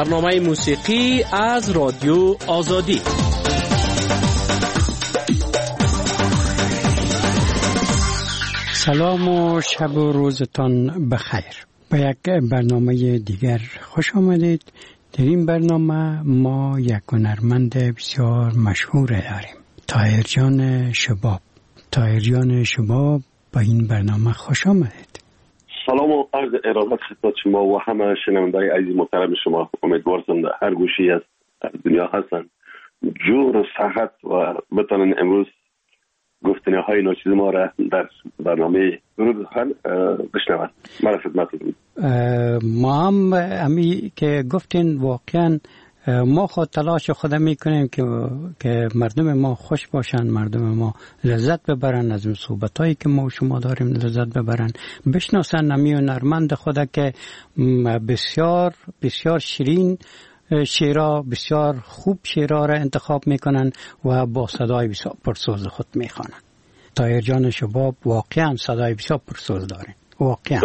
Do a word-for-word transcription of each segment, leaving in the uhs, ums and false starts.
برنامه موسیقی از رادیو آزادی. سلام و شب و روزتان بخیر. به یک برنامه دیگر خوش آمدید. در این برنامه ما یک هنرمند بسیار مشهور داریم، طاهر جان شباب. طاهر جان شباب، به این برنامه خوش آمدید. سلام و عرض ارادت خدمت شما و همه شنوندگان عزیز محترم شما. امیدوارم در هر گوشی از دنیا هستن جور و صحت و بتونن امروز گفتنی های ناچیز ما را در برنامه روز حل بشنوند. من خدمتتون. ما هم امی که گفتین واقعا ما خود تلاش خود میکنیم که که مردم ما خوش باشن، مردم ما لذت ببرن از این صحبتایی که ما و شما داریم، لذت ببرن، بشناسن امی هنرمند خود که بسیار بسیار شیرین شعرها، بسیار خوب شعرها را انتخاب میکنن و با صدای بسیار پرسوز خود میخوانن. طاهر جان شباب واقعا صدای بسیار پرسوز داره. واقعا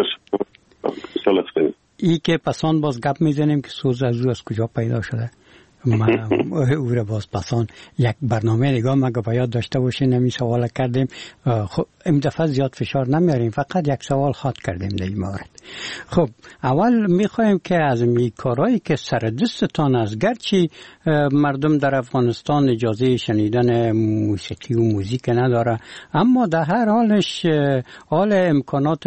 ای که پسان باز گپ میزنیم که سوز از او از کجا پیدا شده. من او را باز پسان یک برنامه نگاه مگه باید داشته باشین. نمی سوال کردیم، خب این دفعه زیاد فشار نمیاریم، فقط یک سوال خاط کردیم در این مورد. خب اول میخوایم که از می کارهایی که سر دستتان است، گرچه مردم در افغانستان اجازه شنیدن موسیقی و موزیک نداره، اما در هر حالش حال امکانات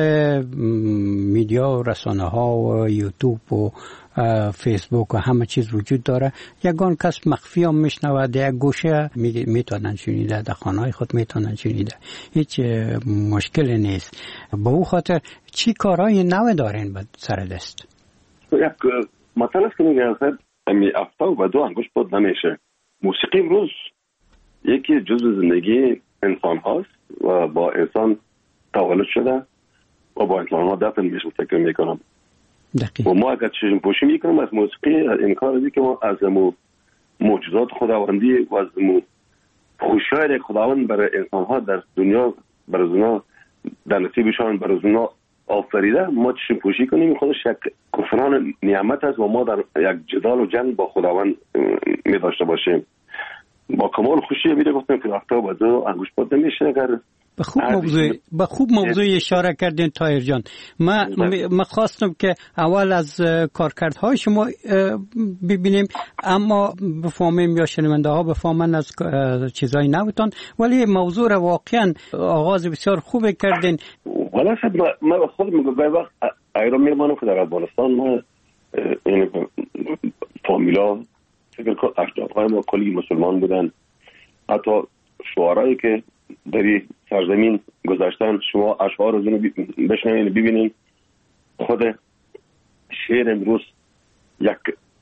میدیا و رسانه ها و یوتیوب و فیسبوک و همه چیز وجود داره. یگان کس مخفی هم میشنوه، در یک گوشه میتونن شنیده، در خانه خود میتونن شنیده، هیچ مشکلی نیست. با او خاطر چی کارهای نو دارین به سر دست؟ یک مثلا است که میگه امی افتا و دو انگوش بود نمیشه. موسیقی امروز یکی جزء زندگی انسان هاست و با انسان تولد شده و با انسان ها دفن میشه. فکر میکنم دقیق. و ما اگر چشم پوشی میکنیم از موسیقی، امکان است که ما از معجزات خداوندی و از خوشی‌های خداوند برای انسان ها در دنیا برای اونا در نصیبشان برای اونا آفریده، ما چشم پوشی کنیم، خودش یک کفران نعمت است و ما در یک جدال و جنگ با خداوند می داشته باشیم. با کمال خوشی میره گفتم که وقتا با دو انگوش پاد نمیشه. اگر به خوب موضوع به خوب موضوع اشاره کردین طاهر جان. من من خواستم که اول از کارکردهای شما ببینیم، اما بفهمیم یا شنونده ها بفهمن از چیزای نوتان، ولی موضوع را واقعا آغاز بسیار خوب کردین. والا شد من خود میگم به وقت ایران میمانم که در افغانستان ما این فامیلا فکر کنم اجدادهای ما کلی مسلمان بودن. حتی شعرهایی که در سرزمین گذاشتن، شما اشعار از اونو بشنوین ببینین. خود شعر امروز یک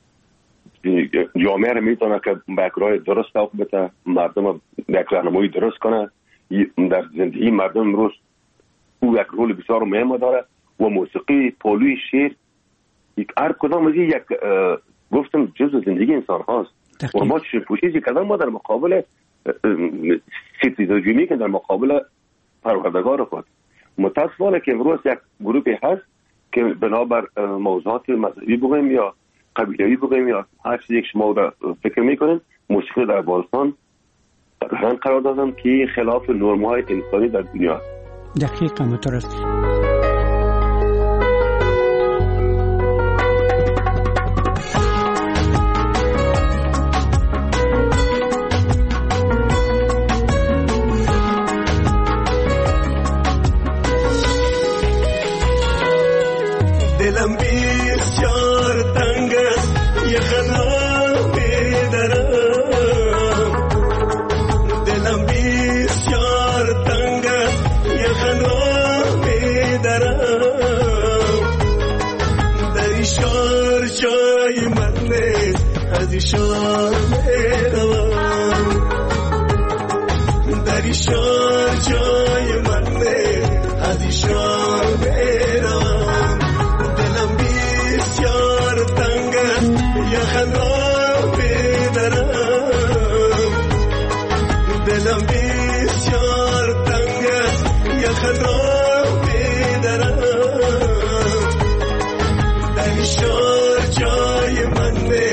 جامعه رو میتونه که به یک راه درست سوق بده، مردم یک راهنمایی درست کنه در زندگی مردم. امروز او یک رول بسیار مهم داره و موسیقی، پولوی، شعر، یک هر کدام از یک گفتم جزء زندگی انسان هاست و ما چه پوشیزی کردن ما در مقابل ستیزاجونی که در مقابل پروردگار خود. متاسفانه که امروز یک گروهی هست که بنابر موضوعات مذهبی بگویم یا قبیله‌ای بگویم یا هر چیزی که شما را فکر میکنین، موسیقی در افغانستان رنگ قرار دادن که خلاف نرم‌های انسانی در دنیا. دقیقاً مترست. Shore joy mande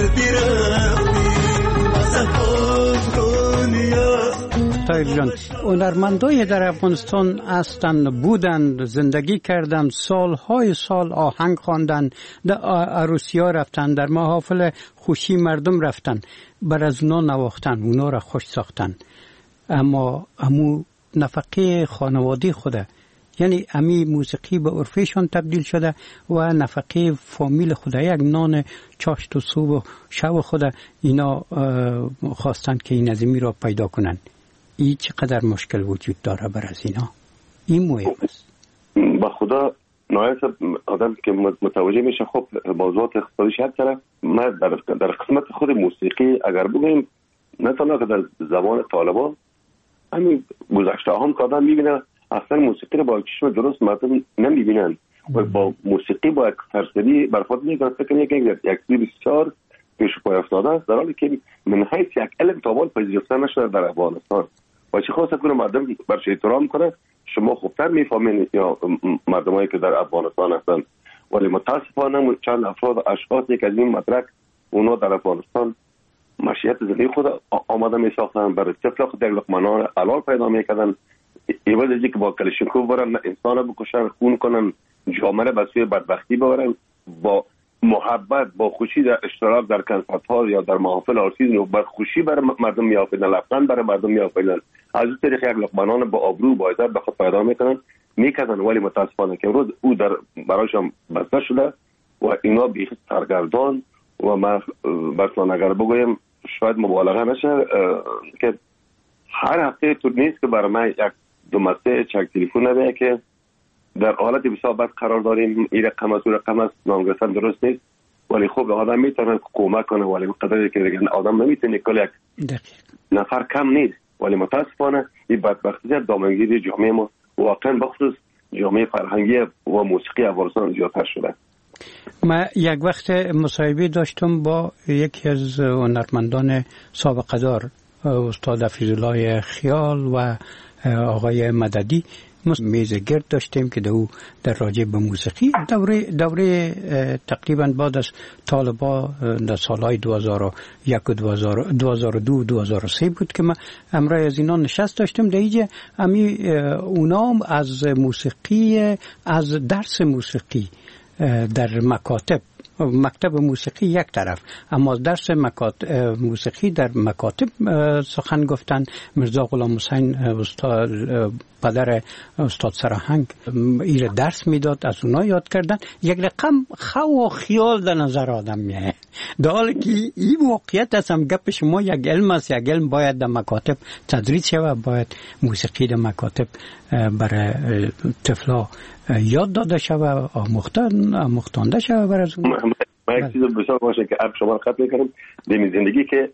طاهر جان، هنرمندای در افغانستان هستند، بودند، زندگی کردند، سالهای سال آهنگ خواندند، در عروسی‌ها رفتند، در محافل خوشی مردم رفتند، بر از اونا نواختند، اونا را خوش ساختند. اما امو نفقه خانوادی خوده، یعنی امی موسیقی به عرفشان تبدیل شده و نفقه فامیل خوده، یک نان چاشت و صبح و شب خوده اینا خواستند که این ازمی را پیدا کنند. این چقدر مشکل وجود داره بر از اینا؟ این مهم است. با خدا نهایت آدم که متوجه میشه خب موضوعات اقتصادی شد سره. ما در, در قسمت خود موسیقی اگر بگویم نه تنها که در زبان طالبان، همین گذشته هم که آدم میبینه اصلا موسیقی رو با چشم درست مردم نمیبینن و با موسیقی با یک سرسری برخورد میکنن، فکر میکنن یک چیز بسیار پیش پای افتاده است، در حالی که من حیث یک علم تا حال پذیرفته نشده در افغانستان. و چه خواست کنه مردم برش احترام کنه، شما خوبتر میفهمین یا مردمایی که در افغانستان هستن. ولی متاسفانه چند افراد اشخاصی که از این مدرک اونا در افغانستان مشیت زندگی خود آماده می ساختن، برای طفل خود یک لقمه نان حلال پیدا میکردن، ایواز از که با کلشینکوف برن انسان بکشن، خون کنن، جامعه به سوی بدبختی ببرن، با محبت با خوشی در اشتراک در کنسرت ها یا در محافل آرتیز و با خوشی برای مردم میآفریدن، لبخند برای مردم میآفریدن، از اون طریق یک لقمه نان با آبرو با عزت به خود پیدا میکنن میکردن. ولی متاسفانه که امروز او در برایشان بسته شده و اینا بیخ سرگردان و ما برسان اگر بگویم شاید مبالغه نشه که هر هفته تو نیست که برای من یک دو مسیج چک تلفن نبیه که در حالت بسیار بد قرار داریم، این رقم است و رقم است، نام گرفتن درست نیست، ولی خب آدم میتونه کمک کنه، ولی قدری که دیگه آدم نمیتونه کل یک نفر کم نیست. ولی متاسفانه این بدبختی دامنگیری جامعه ما واقعا بخصوص جامعه فرهنگی و موسیقی افغانستان زیادتر شده. ما یک وقت مصاحبه داشتم با یکی از هنرمندان سابقه دار، استاد حفیظالله خیال و آقای مددی، میز گرد داشتیم که دو در راجع به موسیقی دوره دوره تقریبا بعد از طالبا در سالهای دو هزار و یک و دو هزار و دو دو هزار و سه بود که ما امرای از اینا نشست داشتیم. در اینجا امی اونا از موسیقی، از درس موسیقی در مکاتب، مکتب موسیقی یک طرف، اما درس مکاتب موسیقی در مکاتب سخن گفتن. مرزا غلام حسین استاد پدر استاد سرهنگ این درس میداد، از اونا یاد کردن. یک رقم خو و خیال در نظر آدم میه، در حالی که این واقعیت است. هم گپ شما یک علم است، یک علم باید در مکاتب تدریس شود، باید موسیقی در مکاتب برای طفلا یاد داده شود، آموختن آموختانده شود. برای اون ما یک چیز بسیار باشه که اب شما خط میکنم در زندگی که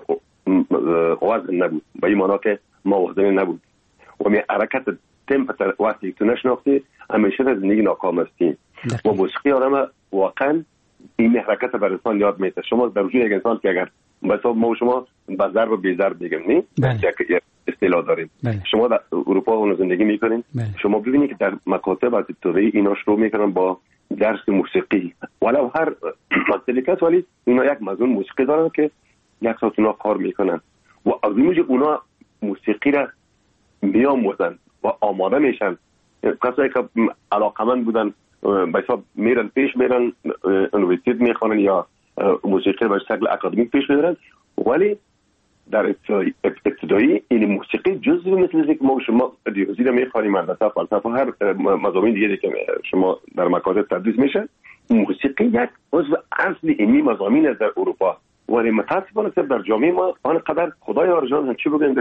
وزن نبود، به این معنی که ما وزن نبود و می حرکت تمپ وقتی تو نشناختی همیشه در زندگی ناکام هستی. و موسیقی آدم واقعا این حرکت بر انسان یاد میده. شما در وجود یک انسان که اگر مثلا ما شما با ضرب و بی ضرب میگیم نه یک اصطلاح داریم، شما در اروپا اون زندگی میکنین، شما ببینید که در مکاتب از ابتدایی اینا شروع میکنن با درس موسیقی، ولو هر مملکت ولی اینا یک مضمون موسیقی دارن که یک ساعت اونا کار میکنن و از اینجا اونا موسیقی را میآموزن و آماده میشن. کسایی که علاقمند بودن به حساب میرن پیش میرن یونیورسیته میخوانن یا موسیقی به شکل اکادمیک پیش میبرن، ولی در ابتدایی این موسیقی جزء مثل که ما شما ریاضی رو میخوانیم، هندسه، فلسفه، هر مضامین دیگه که شما در مکاتب تدریس میشه، موسیقی یک عضو اصلی اینی مضامین است در اروپا. ولی متاسفانه در جامعه ما آنقدر خدای آرجان چی بگیم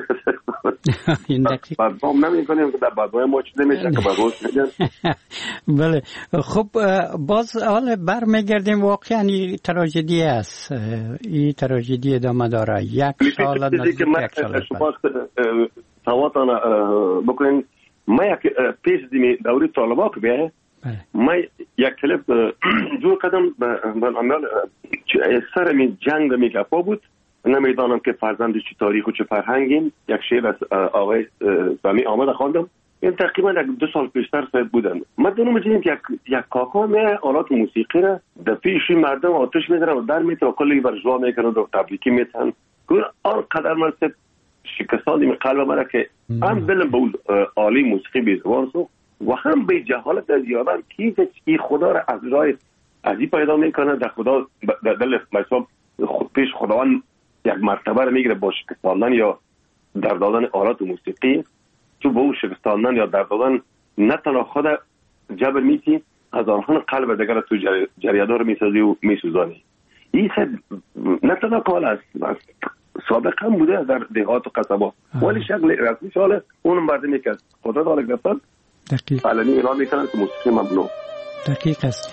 بعد هم نمی کنیم که در بعدهای ما چیزی میشه که باز میگن. بله خب باز حالا برمیگردیم. واقعا این تراژدی است، این تراژدی ادامه داره. یک سال نزدیک یک سال شما سواتان بکنین. ما یک پیش دیمی دوری طالبا که بیه ما یک کلیپ جور کردم به عمل سر می جنگ می گپا بود. نمیدانم که فرزند چه تاریخ و چه فرهنگیم. یک شعر از آقای سامی آمده خواندم این تقریبا یک دو سال پیشتر ساید بودن. ما دونم دیدیم که یک یک کاکا می آلات موسیقی را در پیش مردم آتش میذاره و در میتره کلی برجوا میکنه و تبریکی میتن. گور آنقدر من سه شکستان می قلب مرا که هم دلم به اون عالی موسیقی بیزبان سو و هم به جهالت از یادم کی خدا را از راه ازی پیدا میکنه در خدا در دل مثلا خود پیش خداوند یک مرتبه رو میگیره با شکستاندن یا در دادن آلات موسیقی. تو با او شکستاندن یا در دادن نه تنها خود جبر میتی از آنها قلب دیگر تو جریادار میسازی و میسوزانی. این سه نه تنها کال است سابق هم بوده در دهات و قصبا ولی شکل رسمی شاله اون مردمی که خدا داره گفتن علنی اعلام میکنن که موسیقی ممنوع. دقیق است.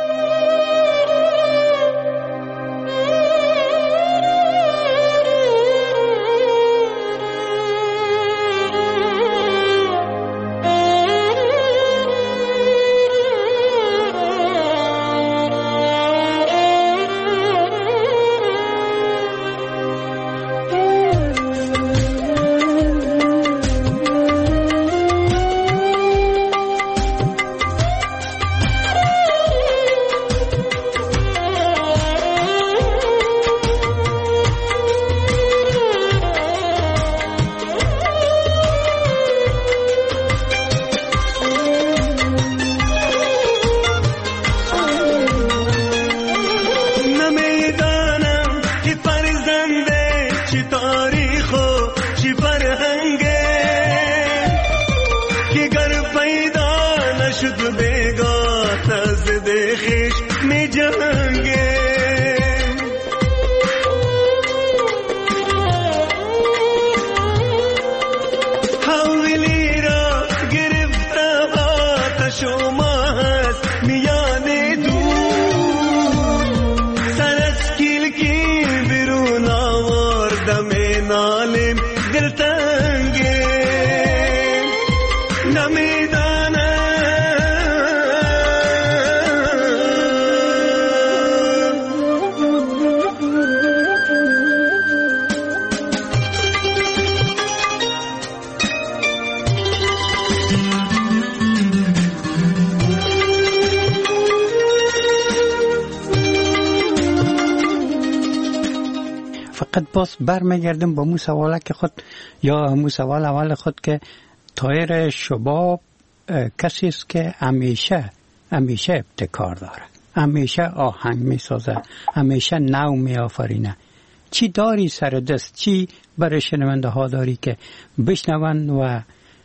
باز برمیگردم با مو سواله که خود یا مو سوال اول خود که طاهر شباب کسی است که همیشه همیشه ابتکار داره، همیشه آهنگ میسازه، همیشه نو میآفرینه. چی داری سر دست؟ چی برای شنونده ها داری که بشنون و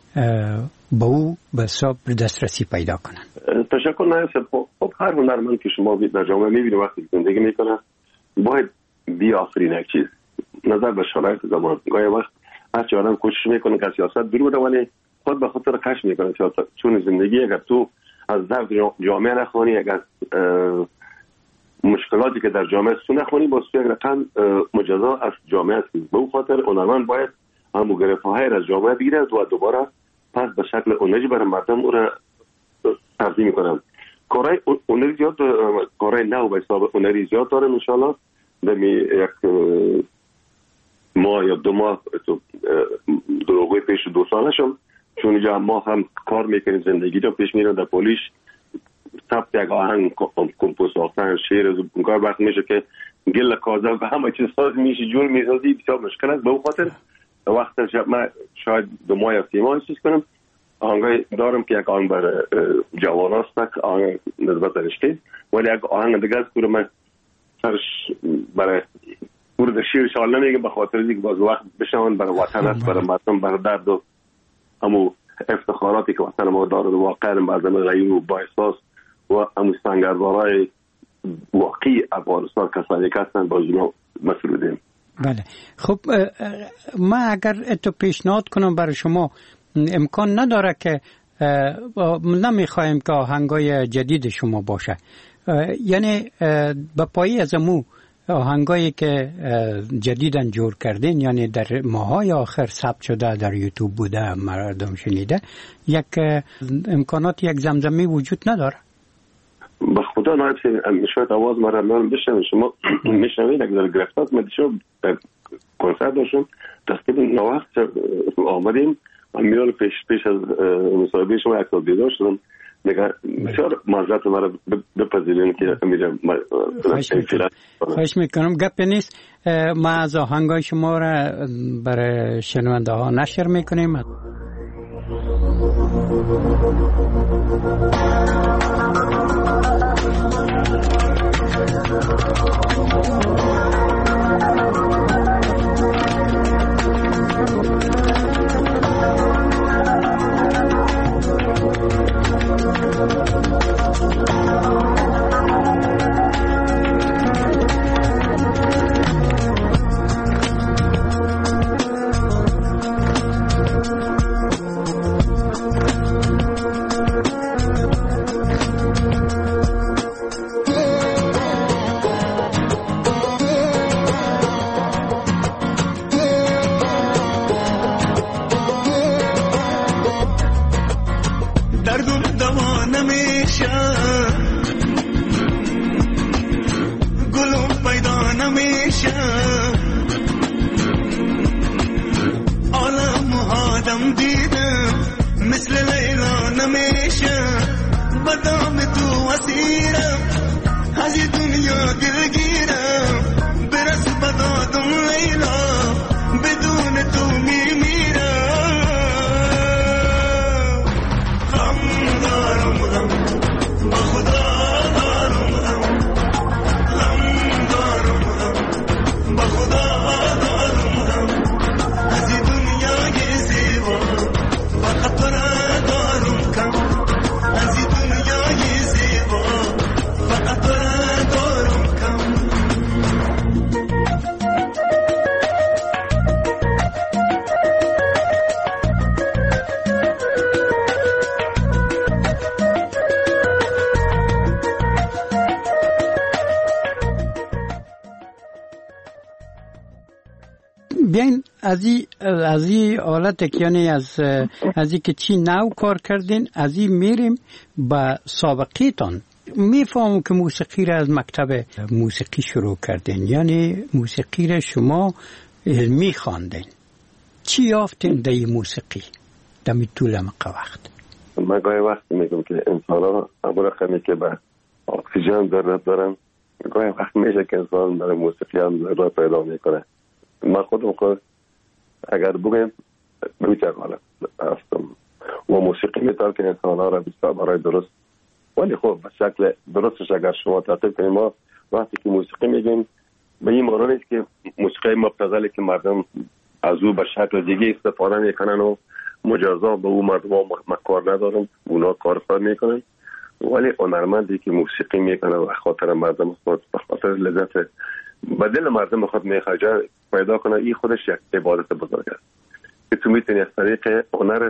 با او به صبر دسترسی پیدا کنن؟ تشکر نایب. خب هر هنرمند که شما در جامعه میبینید وقتی زندگی میکنه باید بیافرینه یک چیز نظر به شرایط زمان. گاهی وقت هرچی آدم کوشش میکنه که سیاست دور بده ولی خود به خاطر کش میکنه سیاست. چون زندگی اگر تو از درد جامعه نخوانی، اگر مشکلاتی که در جامعه سو نخوانی با سوی یک رقم مجزا از جامعه است. به اون خاطر هنرمند باید همون گرفت‌های از جامعه بگیره و دوباره پس به شکل هنری برای مردم او را تقدیم میکنن. کارهای هنری زیاد، کارهای نو به حساب هنری زیاد دارن ان شاء الله. دمی یک ماه یا دو ماه دروغوی پیش دو ساله شم چون اینجا ما هم کار میکنیم زندگی رو پیش میرن در پولیش ثبت یک آهنگ کمپوز ساختن شعر از اون کار وقت میشه که گل کازه و همه چیز ساز میشه جور میسازی بسیار مشکل است. به اون خاطر وقت شب من شاید دو ماه یا سی ماه چیز کنم آهنگای دارم که یک آهنگ برای جوان هست آهنگ نسبت رشته ولی یک آهنگ دیگه است که من سرش برای ورد شیر شال نمیگم به خاطر اینکه باز وقت بشون برای وطن است، برای مردم، برای درد و همو افتخاراتی که وطن ما داره و واقعا مردم غیر و با احساس و همو سنگردارای واقعی افغانستان کسانی که هستن با اینا مسئولیم. بله خب ما اگر اتو پیشنهاد کنم برای شما امکان نداره که نمیخوایم که آهنگای جدید شما باشه، یعنی با پایی از امو آهنگایی که جدیدن جور کردین یعنی در ماهای آخر ثبت شده در یوتیوب بوده مردم شنیده یک امکانات یک زمزمه وجود نداره؟ به خدا نایب شاید آواز مرا من بشنم شما میشنوید اگر در گرفتات من دیشب کنسرت داشتم تقریبا نوقت آمدیم میال پیش پیش از مصاحبه شما یک سال بیدار شدم، میگه بسیار معذرت مرا بپذیرین که میرم. خواهش میکنم، گپ نیست. ما از آهنگای شما را برای شنونده ها نشر میکنیم. بیاین از این از این حالت، یعنی از از این که چی نو کار کردین، از این میریم با سابقیتان. میفهمم که موسیقی را از مکتب موسیقی شروع کردین، یعنی موسیقی را شما علمی خواندین. چی یافتین در این موسیقی در می طول وقت؟ من گاهی وقت میگم که انسان ها عبور خمی که به اکسیژن ضرورت دارن، گاهی وقت میشه که انسان برای موسیقی هم ضرورت پیدا میکنه. من خودم خود اگر بگم بمیتر حالا هستم و موسیقی میتر که انسان ها را بسیار برای درست، ولی خب به شکل درستش اگر شما تعقیب کنیم، ما وقتی که موسیقی میگیم به این معنی نیست که موسیقی مبتذلی که مردم از او به شکل دیگه استفاده میکنن و مجازا به او مردم ها مکار ندارن، اونا کارفر میکنن، ولی هنرمندی که موسیقی میکنه و خاطر مردم خود به خاطر لذت به دل مردم خود میخواجه پیدا کنه، این خودش یک عبادت بزرگ است که تو میتونی از طریق هنرت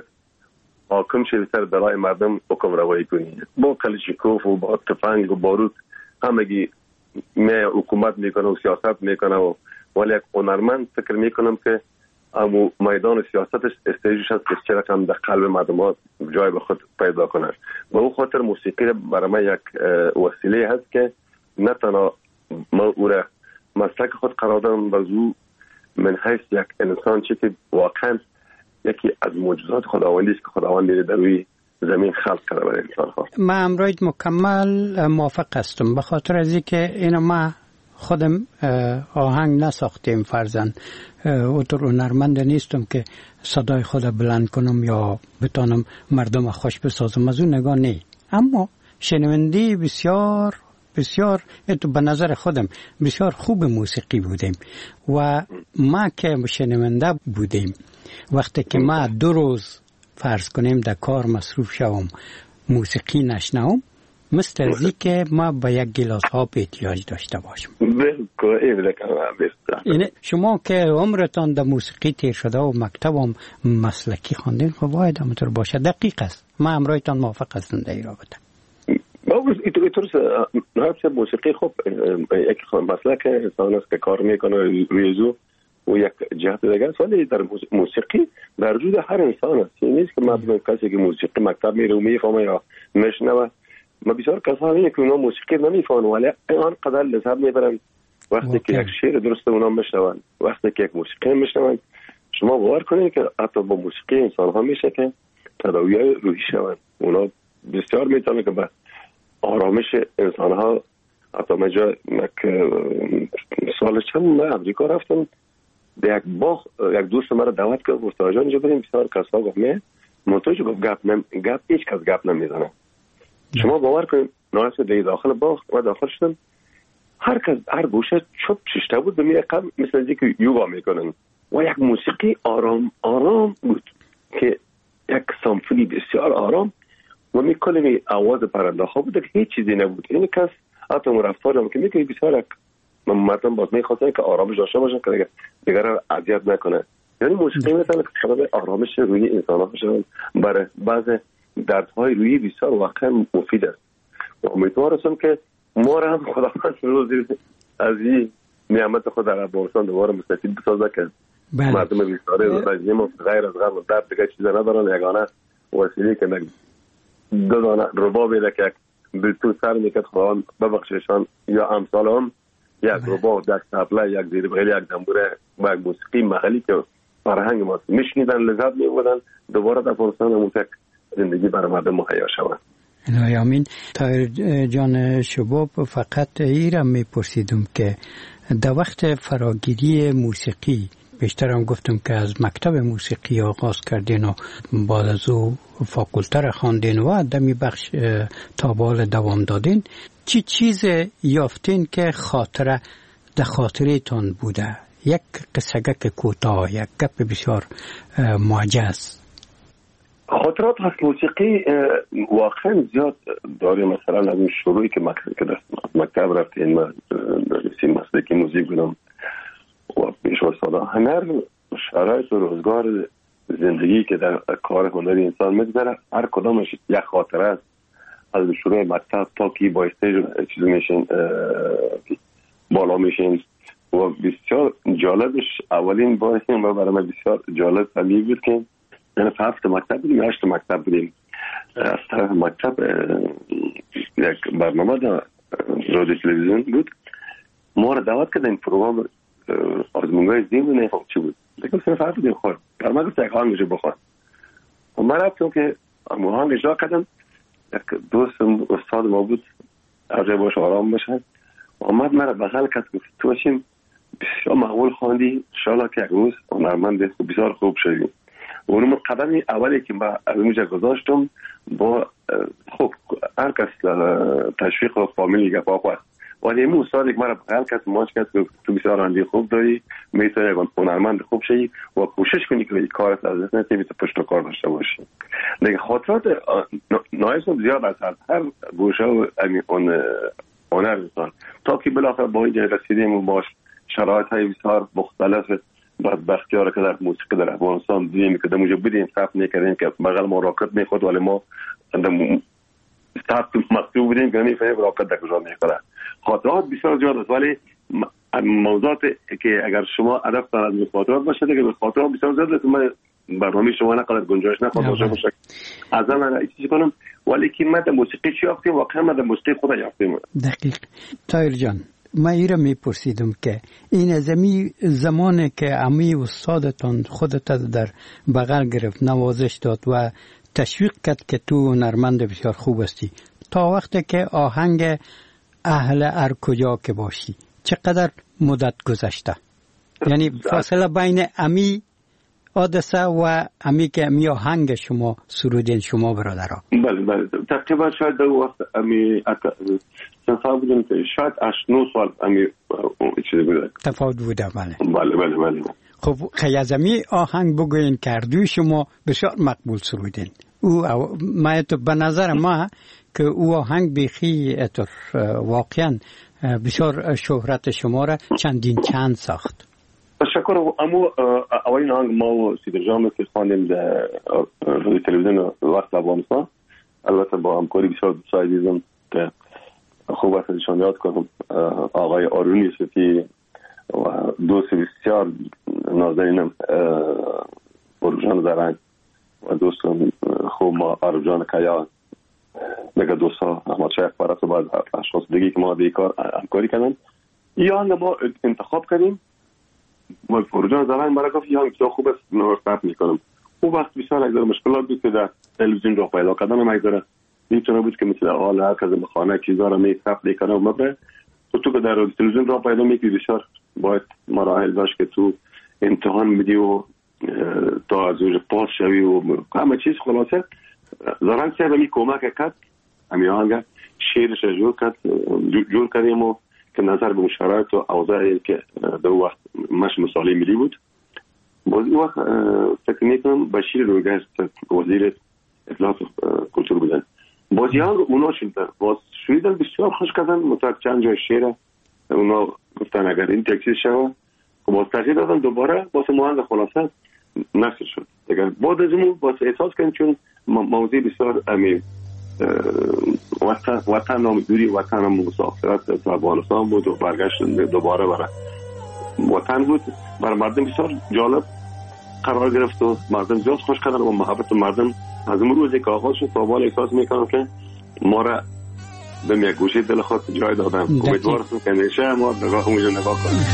حاکم شدی سر دلای مردم حکم روایی کنی. با کلشیکوف و با تفنگ و بارود همگی می حکومت میکنه و سیاست میکنه و ولی یک هنرمند فکر میکنم که امو میدان سیاستش استیجش هست که چه رقم در قلب مردم ها جای به خود پیدا کنه. به اون خاطر موسیقی برای من یک وسیله هست که نه تنها من او را مسلک خود قرار دارم، بازو من حیث یک انسان چه که واقعا یکی از معجزات خداوندی است که خداوند میره در روی زمین خلق کرده برای انسان ها. من امروز مکمل موافق هستم، به خاطر از اینکه اینو ما خودم آهنگ نساختیم، فرزن اوتر هنرمند نیستم که صدای خود بلند کنم یا بتانم مردم خوش بسازم، از اون نگاه نی، اما شنوندی بسیار بسیار تو به نظر خودم بسیار خوب موسیقی بودیم و ما که شنونده بودیم وقتی که ما دو روز فرض کنیم در کار مصروف شوم موسیقی نشنوم، مثل ازی که ما با یک گلاس آب احتیاج داشته باشم. اینه شما که عمرتان در موسیقی تیر شده و مکتبم مسلکی خواندین، خب باید همونطور باشه. دقیق است، ما امرایتان موافق هستم در این رابطه. باز اینطور نهایت موسیقی خب یک مسلک انسان است که کار میکنه رویزو و یک جهت دیگه است، ولی در موسیقی در وجود هر انسان است. این نیست که مثلا کسی که موسیقی مکتب میره و میفهمه یا میشنوه. ما بسیار کسانی که اونا موسیقی نمیفهمن ولی آنقدر لذت میبرن وقتی که یک شعر درست اونا میشنون، وقتی که یک موسیقی میشنون. شما باور کنید که حتی با موسیقی انسان ها میشه که تداوی روحی شوند. اونا بسیار میتونه که به آرامش انسان ها، حتی من جا سال چند من امریکا رفتم به یک باغ، یک دوست مرا دعوت کرد گفت آجان اینجا بریم، بسیار کسا گفت نه منتوج گفت گپ نم گپ هیچ کس گپ نمیزنه. شما باور کنید ناس دی داخل باغ و داخل شدم، هر کس هر گوشه چوب ششته بود به می قبل مثل اینکه که یوگا میکنن و یک موسیقی آرام آرام بود که یک سمفونی بسیار آرام و می کلمی آواز پرنده ها بود که هیچ چیزی نبود. این کس حتی مرفتارم که میگه بسیار یک مردم باز میخواستن که آرامش داشته باشن که دیگر اذیت نکنه. یعنی موسیقی میتونه که سبب آرامش روحی انسان ها بشه، برای بعض دردهای روحی بسیار واقعا مفید است. و امیدوارم که ما را هم خداوند روزی از این نعمت خود در افغانستان دوباره مستفید بسازه که بله. مردم بیچاره رژیم و غیر از غم و درد دیگه چیزا ندارن، یگانه وسیله که دو دانه ربابی که یک بلتو سر میکرد خداوند ببخششان یا امثال هم یک رباب، یک طبله، یک زیر بغل، یک دنبوره و یک موسیقی محلی که فرهنگ ما میشنیدن لذت میبردن، دوباره در افغانستان همون تک زندگی برای مردم مهیا شود. الهی آمین. طاهر جان شباب، فقط ایرم میپرسیدم که در وقت فراگیری موسیقی، بیشتر هم گفتم که از مکتب موسیقی آغاز کردین و بعد از او فاکولته را خواندین و دمی بخش تا بال دوام دادین، چی چیز یافتین که خاطره در خاطرتان بوده؟ یک قصه‌گک کوتاه، یک گپ بسیار معجز. خاطرات از موسیقی واقعا زیاد داریم. مثلا از این شروعی که مکتب مکتب رفتیم، من درسی مسلکی موزیک بودم و پیش و سالا هنر شرایط و روزگار زندگی که در کار هنری انسان میگذره، هر کدامش یک خاطره است. از شروع مکتب تا که با استیج چیز میشین بالا میشین و بسیار جالبش اولین بار و برای من بسیار جالب فهمی بود که یعنی هفت مکتب بودیم، هشت مکتب بودیم. از طرف مکتب یک برنامه در رادیو تلویزیون بود، ما را دعوت کرد این پروگرام آزمونگاه زیم نفهم چی بود، لیکن صرف حرف بودیم خور در من گفت یک آهنگ جو بخواه و من رفتم که آهنگ اجرا کردم. یک دوست استاد ما بود، عجب باش آرام باشه، آمد من را بغل کرد گفت تو باشیم بسیار معقول خواندی، انشاءالله که یک روز هنرمند بسیار خوب شدیم. و اونم قدمی اولی که من از اونجا گذاشتم با خب هر کس تشویق و فامیلی گفا خواست، ولی این استاد یک مرا بغل کرد ماش کرد که تو بسیار رانندگی خوب داری، میتونی یک هنرمند خوب شی و کوشش کنی که کارت از دست نتی، میتونی پشت کار داشته باشی. لیکن خاطرات نایسم زیاد است از هر گوشه و اون هنر انسان تا که بالاخره با اینجا رسیدیم و باش شرایط های بسیار مختلف بدبختی ها را که در موسیقی در افغانستان دیدیم که در موجب بودیم صف نکردیم که بغل ما راکت میخود، ولی ما صف مکتوب بودیم که نمیفهمیم راکت در کجا میخوره. خاطرات بسیار زیاد است، ولی موضوعات که اگر شما هدف دارید از خاطرات باشه دیگه خاطرات بسیار زیاد است. من برنامه شما نقدر گنجایش نخواد باشه باشه از من چیزی کنم، ولی که من در موسیقی چی یافتیم واقعا من در موسیقی خود یافتیم. دقیق. طاهر جان، من ایره میپرسیدم که این از امی زمانی که امی استادتان خودت در بغل گرفت، نوازش داد و تشویق کرد که تو هنرمند بسیار خوب هستی، تا وقتی که آهنگ اهل هر کجا که باشی چقدر مدت گذشته؟ یعنی فاصله بین امی حادثه و امی که امی آهنگ شما سرودین شما برادرها؟ بله بله تقریبا شاید در وقت امی تفاوت بودیم که شاید هشت نه سال امی چیزی بوده تفاوت بوده. بله بله بله بله. خب خیازمی آهنگ بگوین کردوی شما بسیار مقبول سرودین. او ما تو به نظر ما که او آهنگ بیخی اتر واقعا بسیار شهرت شما را چندین چند ساخت. تشکر. اما اولین آهنگ ما و سیدر جان که خواندیم در رادیو تلویزیون وقت افغانستان، البته با همکاری بسیار دوستای عزیزم که خوب است ازشان یاد کنم، آقای آرونی صوفی و دوست بسیار نازنینم بروجان زرنگ و دوستم خوب ما آرجان کیا، دیگه دوستا احمد شیخ فرس و بعض اشخاص دیگه که ما به کار همکاری کردن. این آهنگ ما انتخاب کردیم ما فرجان زمان برای گفت یا بسیار خوب است نوستت میکنم. او وقت بسیار اگر مشکلات بود که در تلویزیون را پیدا کردن مگذاره میتونه بود که مثل حال هر کس بخانه چیزا را میکرد میکنه و مبره تو تو که در تلویزیون را پیدا میکنی بسیار باید مراحل داشت که تو امتحان میدی و تا از اوج پاس شوی و همه چیز. خلاصه زرنگ صاحب می کمک کرد، همین آهنگ شعرش جور کرد جور کردیم و که نظر به شرایط و اوضاعی که در وقت مش مثالی ملی بود. باز این وقت فکر میکنم بشیر رویگشت وزیر اطلاعات کلتور بودن. باز یه آنگ اونا شدن باز شویدن بسیار خوش کردن متوقع چند جای شعر اونا گفتن اگر این تکسیز شد و باز تغییر دادن دوباره باز موهنگ خلاصه نشر شد. اگر بعد از اون باز احساس کنیم چون موضوع بسیار امی وطن وطن نام دوری وطن نام مسافرت تو افغانستان بود و برگشت دوباره برای وطن بود برای مردم بسیار جالب قرار گرفت و مردم زیاد خوش کردن و محبت مردم از اون روزی که آغاز شد تا بالا احساس میکنم که ما را به یک گوشه دل خود جای دادن. امیدوارم که همیشه ما نگاه اونجا نگاه کنیم.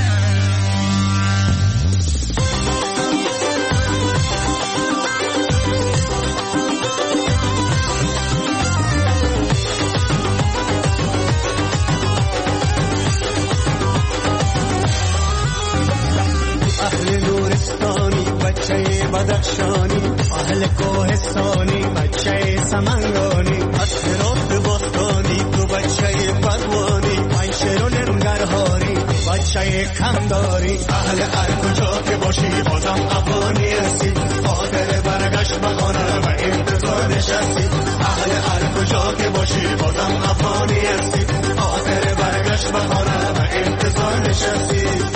بدخشانی اهل کوهستانی بچه سمنگانی اطراف باستانی تو بچه پروانی عیش رو ننگرهاری بچه کمداری اهل هر کجا که باشی بازم افغانی هستی خاطر برگشت بخانه و انتظار نشستی اهل هر کجا که باشی بازم افغانی هستی خاطر برگشت بخانه و انتظار نشستی.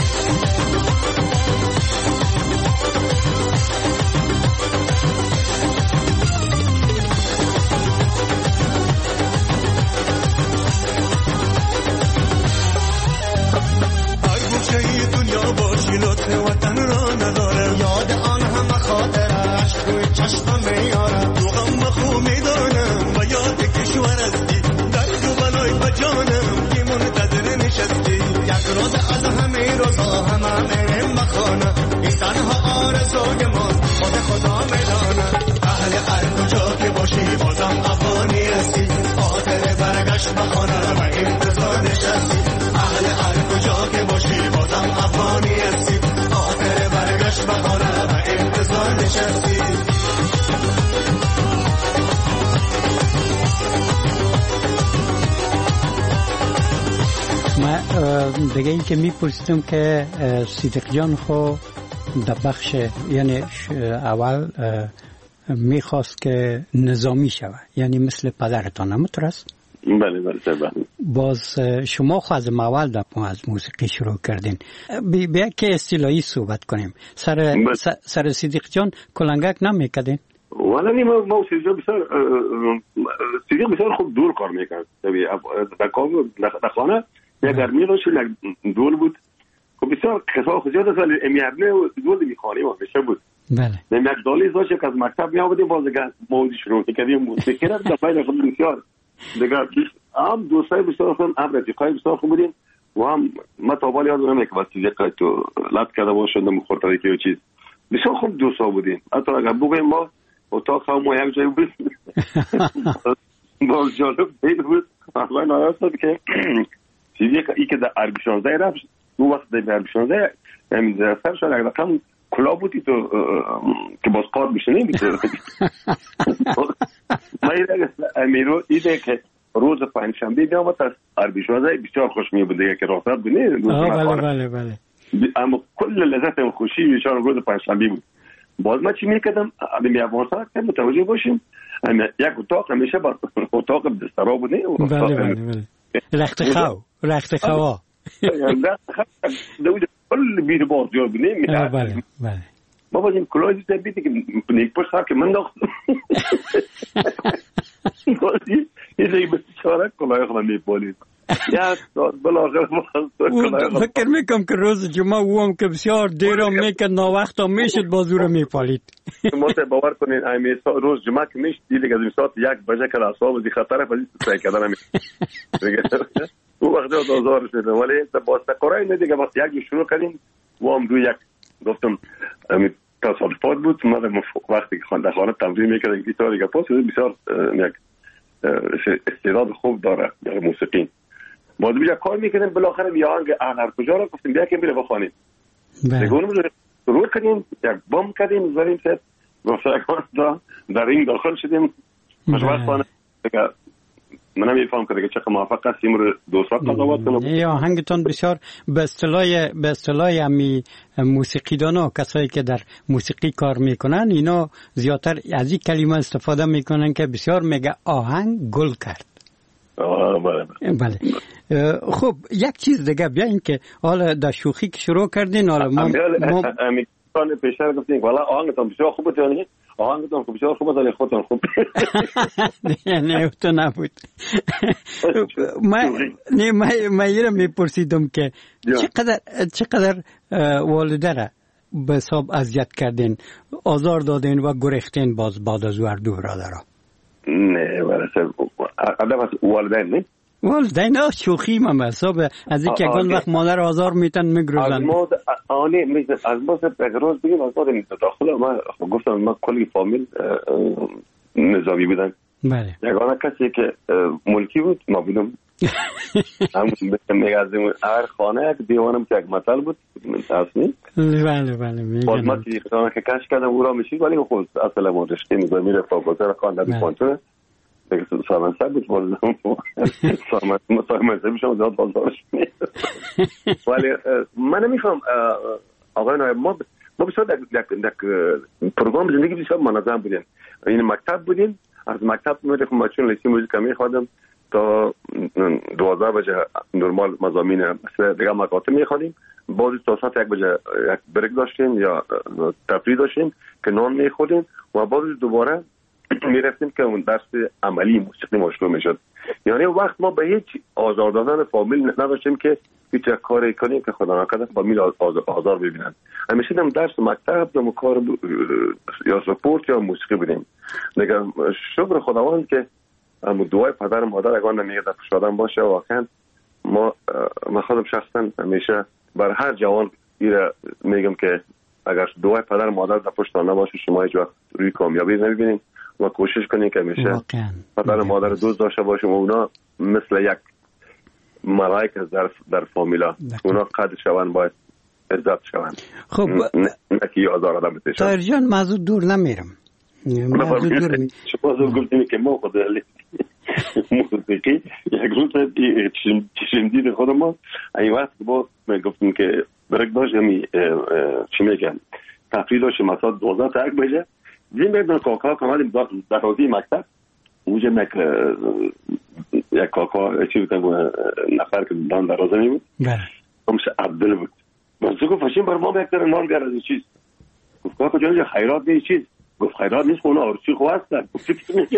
وطن را ندارم یاد آن همه خاطرش روی چشمم میارم تو غم خوب میدانم و یاد کشور هستی درد و بلای بجانم که منتظر نشستی یک روز از همه روزها همه میرم بخانه این تنها آرزوی ماست خود خدا میدانم اهل هر کجا که باشی بازم افغانی هستی خاطر برگشت بخانه و انتظار نشستی اهل هر کجا که باشی بازم افغانی هستی خاطر برگشت بخانه و انتظار نشستی. ما دیگه این که میپرسیدم که صدیق جان خو در بخش یعنی اول میخواست که نظامی شود یعنی مثل پدرتان همونطور است؟ بله بله بله. باز شما خو از اول در از موسیقی شروع کردین. بیا که اصطلاحی صحبت کنیم. سر سر صدیق جان کلنگک نمیکردین؟ والا نیم ما صدیق بسیار صدیق بسیار خوب دور کار میکرد. در کار در خانه یک گرمی داشت یک دول بود. خب بسیار خسا خزیاد است ولی امیرنه دول میخوانی ما بشه بود. بله. یک دالی داشت که از مکتب میآمدیم باز موضوع شروع میکردیم موسیقی را در پای خود بسیار دیگه هم دوستای بسیار خوب هم رفیقای بسیار خوب بودیم و هم ما تا بالا یادم نمیاد که وقتی یک تو لط کرده باشند مخاطره که چیز بسیار خوب دوستا بودیم. حتی اگر بگویم ما اتاق ما یک جای بود باز جالب بود اصلا نایاست که چیزی که در عربی شانزده رفت اون وقت در عربی شانزده همین درستر شد اگر رقم کلا بودی تو که باز قار بشه نمیده ما ایده امیرو ایده که روز پنجشنبه بیامد از عربی شانزده بسیار خوش می بوده که راحت بود نه بله بله بله اما کل لذت و خوشی بسیار روز پنجشنبه بود. باز ما چی میکردم می افغانستان که متوجه باشیم یک اتاق همیشه با اتاق بسترا بود نه بله بله بله رخت خو رخت خوا دوید کل بیر باز جا بود نه بله بله ما بازیم کلازی تبیتی که نیک پشت خواهد که من داخت بازی یه دیگه بسیاره کلای خواهد میپالید یک ساعت بلاغر فکر میکنم که روز جمعه او هم که بسیار دیرم میکرد نا وقت هم میشد بازو رو میپالید ما ته باور کنین روز جمعه که میشد دیگه از این ساعت یک بجه که اصحاب دی خطره پدید سعی کردن او وقت از آزار شده ولی با تقرای نه دیگه وقت یک شروع کردیم وام دو یک گفتم تصادفات بود. ما وقتی که در خانه تمرین میکردم گیتار گپا بسیار یک استعداد خوب داره در موسیقی. بعد بیجا کار میکردیم بالاخره یه آهنگ هر کجا رو گفتیم بیا که میره بخوانیم. بگونم رو کردیم یک بام کردیم زدیم سر گفتم در این داخل شدیم خوشبختانه من نمیفهم که چقدر موفق هستیم رو دوستا قضاوت کنم. این آهنگتون بسیار به اصطلاح به اصطلاح امی موسیقیدانا کسایی که در موسیقی کار میکنن اینا زیادتر از این کلمه استفاده میکنن که بسیار میگه آهنگ گل کرد. آه بله بله. خب یک چیز دیگه بیاین که حالا در شوخی که شروع کردین حالا ما امیکان پیشتر گفتیم والا آهنگتون بسیار خوبه تونی آهنگتون خوب بسیار خوبه ولی خودتون خوب نه نه تو نبود. من نه من یه میپرسیدم که چقدر چقدر والده را به حساب اذیت کردین آزار دادین و گریختین باز بعد از ور دو برادرها؟ نه ولی ادب از والدین نه والدین ها شوخی من به حساب از اینکه اگه وقت مادر آزار میتن میگروزن از ما آنی میز از ما بگروز بگیم از ما داخل ما گفتم ما کلی فامیل نظامی بودن. بله. یگانه کسی که ملکی بود ما بودم. همون میگه از هر خانه یک دیوانم که یک مطل بود تصمیم. بله بله میگم. باز ما تیخانه که کش کردم او را میشید ولی خود اصلا ما رشته نظامی رو فاکولته را خواندم بیخوانتونه. دیگه سامان سر بود بازم سامان سامان سر میشم زیاد بازدارش ولی من نمیفهم آقای نایب ما ما بسیار در پروگرام زندگی بسیار منظم بودیم. این مکتب بودیم از مکتب میرفتم ما چون لیستی موزیک میخوادم تا دوازده بجه نرمال مضامین مثل دیگه مکاتب میخوادیم بعضی تا ساعت یک بجه یک بریک داشتیم یا تفریح داشتیم که نان میخوردیم و بعضی دوباره میرفتیم که اون درس عملی موسیقی ما شروع میشد. یعنی وقت ما به هیچ آزار دادن فامیل نداشتیم که هیچ کاری کنیم که خدا نکنه فامیل آزار ببینن. همیشه دم درس مکتب دم کار یا سپورت یا موسیقی بودیم. دیگه شکر خداوند که هم دعای پدر و مادر اگر نمیگه در شادم باشه واقعا ما من خودم شخصا همیشه بر هر جوان میگم که اگر دعای پدر و مادر در پشتانه باشه شما هیچ وقت روی کامیابی نمیبینیم و کوشش کنیم که همیشه پدر و مادر دوست داشته باشیم و اونا مثل یک ملائکه در در فامیلا اونا قدر شوند باید عزت شوند. خب نکی آزار آدم بتشن. طاهر جان موضوع دور نمیرم. موضوع دور نمیرم. شما گفتیم که ما خود موسیقی یک روز چشم دید خود ما این وقت که با گفتیم که برک داشت همی چی میگن تفریح داشتیم مثلا دوازده تا یک بجه دیم بیدن کاکا کامالیم در رازی مکتب اونجا مک یک کاکا چی بودن نفر که دان در رازه می بود همشه عبدال بود منزو گفت فشیم بر ما بکتر نان بیار از این چیز گفت کاکا جانجا خیرات نیست چیز گفت خیرات نیست خونه آرسی خواه هستن گفت چی میگن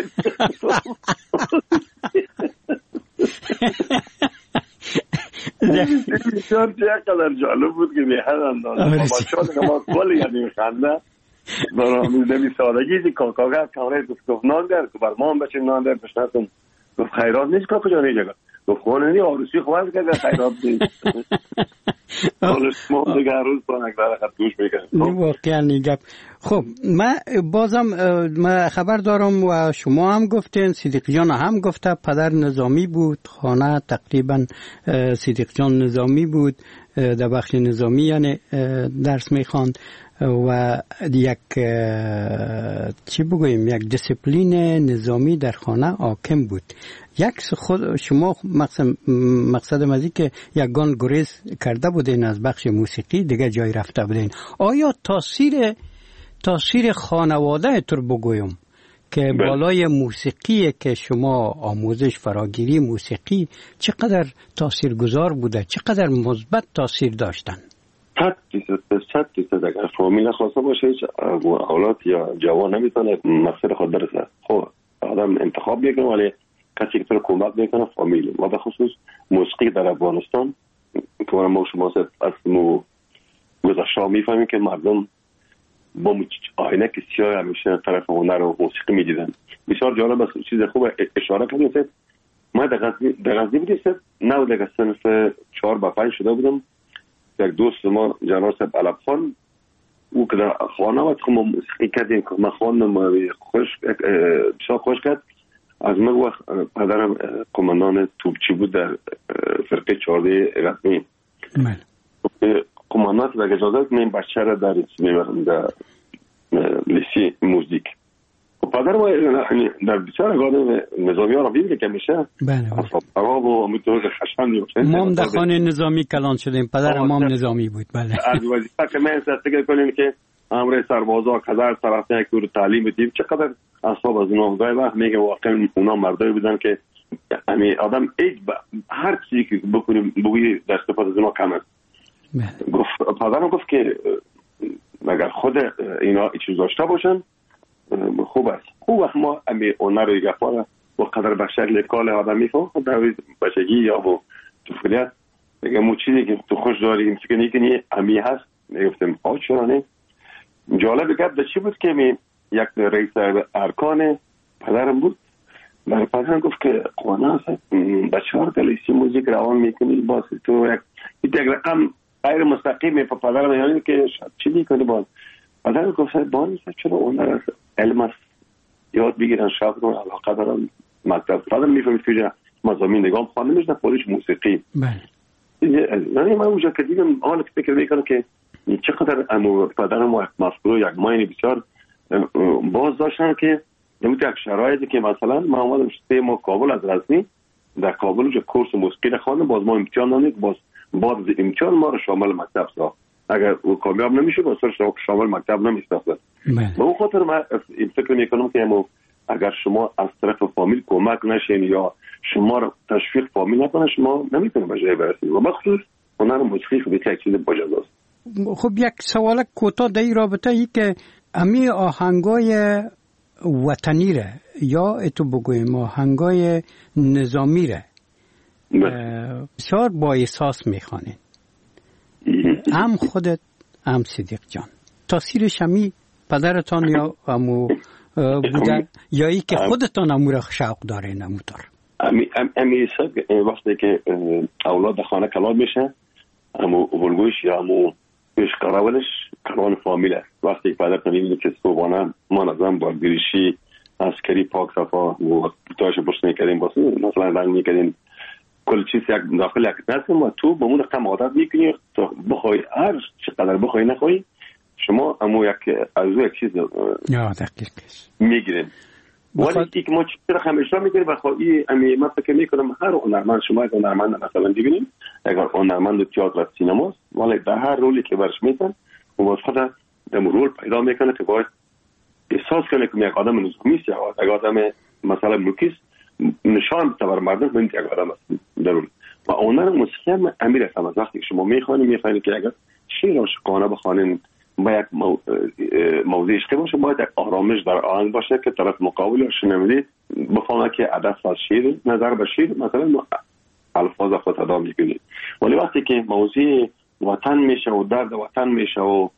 بسیار چقدر جالب بود که میهن اندازه بچه که ما کلی یعنی میخنده برای نمی سادگی کاکا کامره گفت نان در که بر ما هم بچه نان در پشنستم گفت خیرات نیست کاکا جانه جگه گفت خونه نی آروسی خواهد که خیرات نیست حالش ما دیگه هر روز با نگذاره خط گوش میکنم واقعا نیگب. خب من بازم من خبر دارم و شما هم گفتین صدیق جان هم گفته پدر نظامی بود خانه تقریبا صدیق جان نظامی بود در بخش نظامی یعنی درس میخواند و یک چی بگویم یک دیسیپلین نظامی در خانه حاکم بود. یک خود شما مقصد مقصدم از این که یگان گریز کرده بودین از بخش موسیقی دیگه جای رفته بودین. آیا تاثیر تاثیر خانواده تر بگویم که بالای موسیقی که شما آموزش فراگیری موسیقی چقدر تاثیرگذار بوده چقدر مثبت تاثیر داشتن؟ صد درصد صد درصد اگر فامیل خواسته باشه هیچ اولاد یا جوان نمیتونه مقصد خود برسه. خب آدم انتخاب میکنه ولی کسی که تو رو کمک میکنه فامیل و به خصوص موسیقی در افغانستان که ما شما از مو گذشته میفهمیم که مردم با آینه که سیاه همیشه طرف هنر و موسیقی میدیدن. بسیار جالب است چیز خوب اشاره کردیم که ما در غزنی بودیم نه در صنف چهار با پنج شده بودم یک دوست ما جناب صاحب علب خان او که در خانه و ما موسیقی کردیم که من خواندم خوش بسیار خوش کرد. از من وقت پدرم کماندان توپچی بود در فرقه چهارده رسمی. کماندان در اجازه که من بچه را در در لیسی موزیک. پدر ما در بسیار اگاده نظامی ها را بیم که میشه اصاب و امیتوز خشم نیوشن. ما هم در خانه نظامی کلان شدیم. پدر ما هم نظامی بود. بله. از وظیفه که من فکر کنیم که امر سربازا کذر طرفین که رو تعلیم بدیم چقدر اصاب از اونا گاهی وقت میگه واقعا اونا مردایی بودن که یعنی آدم ایج هر چیزی که بکنیم بگویی در استفاده از اونا کم است. گفت پدرم گفت که اگر خود اینا چیز داشته باشن خوب است. خوب وقت ما امی اونها رو گفاره و قدر به شکل کال آدم میفهم در بچگی یا با طفولیت میگه مو چیزی که تو خوش داری فکر نیکنی امی هست. میگفتم آج چرا نه. جالب گفت در چی بود که می یک رئیس ارکان پدرم بود. برای پدرم گفت که قوانا بچه ها رو دلیسی موزیک روان میکنی باز تو یک یک رقم غیر مستقیم پا پدرم یعنی که چی میکنی باز پدرم گفت بانی چرا اون را علم است یاد بگیرن شاید کنن علاقه دارن مکتب پدرم میفهمید که مضامین نگاه خانه میشنه خودش موسیقی. یعنی من اونجا که دیدم حالا که فکر میکنم که چقدر امو پدرم و مفکور یک ماینی بسیار باز داشتن که نمیت یک شرایطی که مثلا ما آمدم سه ماه کابل از رسمی در کابل اونجا کورس موسیقی خواندم باز ما امتحان دادیم باز بعد از امتحان ما رو شامل مکتب ساخت. اگر او کامیاب نمیشه باز شامل مکتب نمیشه. به اون خاطر من این فکر میکنم که امو اگر شما از طرف فامیل کمک نشین یا شما رو تشویق فامیل نکنه شما نمیتونید به جای برسید و بخصوص هنر موسیقی خب یک چیز باجاست. خب یک سوال کوتاه در این رابطه ای که امی آهنگای وطنی ره یا اتو بگویم آهنگای نظامی ره بسیار با احساس میخوانین هم خودت هم صدیق جان تاثیرش همی پدرتان یا امو بودن یا ای که خودتان امو را شوق دارین امو دار امی امی وقتی که اولاد خانه کلان میشه امو ولگوش یا امو پیش قراولش قرآن فامیل است. وقتی که پدر میبینی که صبحانه منظم با گریشی عسکری پاک صفا و تاش پشت میکردیم باسه مثلا رنگ میکردیم کل چیز یک داخل یک نسیم و تو با اون رقم عادت میکنی تو بخوای هر چقدر بخوای نخوای شما امو یک از یک چیز میگیریم ولی یک ما چیز همیشه میگیریم و خواهی امی من فکر میکنم هر هنرمند شما یک هنرمند مثلا ببینیم اگر هنرمند تئاتر و سینماست ولی در هر رولی که برش میتن و باز خود در رول پیدا میکنه که باید احساس کنه که یک آدم نظامی است یا یک آدم مثلا ملکی است نشان بده بر مردم ببینید یک آدم است درون و هنر موسیقی هم امیر است. از وقتی شما میخوانید میخوانید که اگر شعر عاشقانه بخوانید با یک موضوع عشقی باشه باید یک آرامش در آهنگ باشه که طرف مقابل رو شنونده بفهمه که هدف از شعر نظر به شعر مثلا الفاظ خود ادا میکنید. ولی وقتی که موضوع وطن میشه و درد وطن میشه و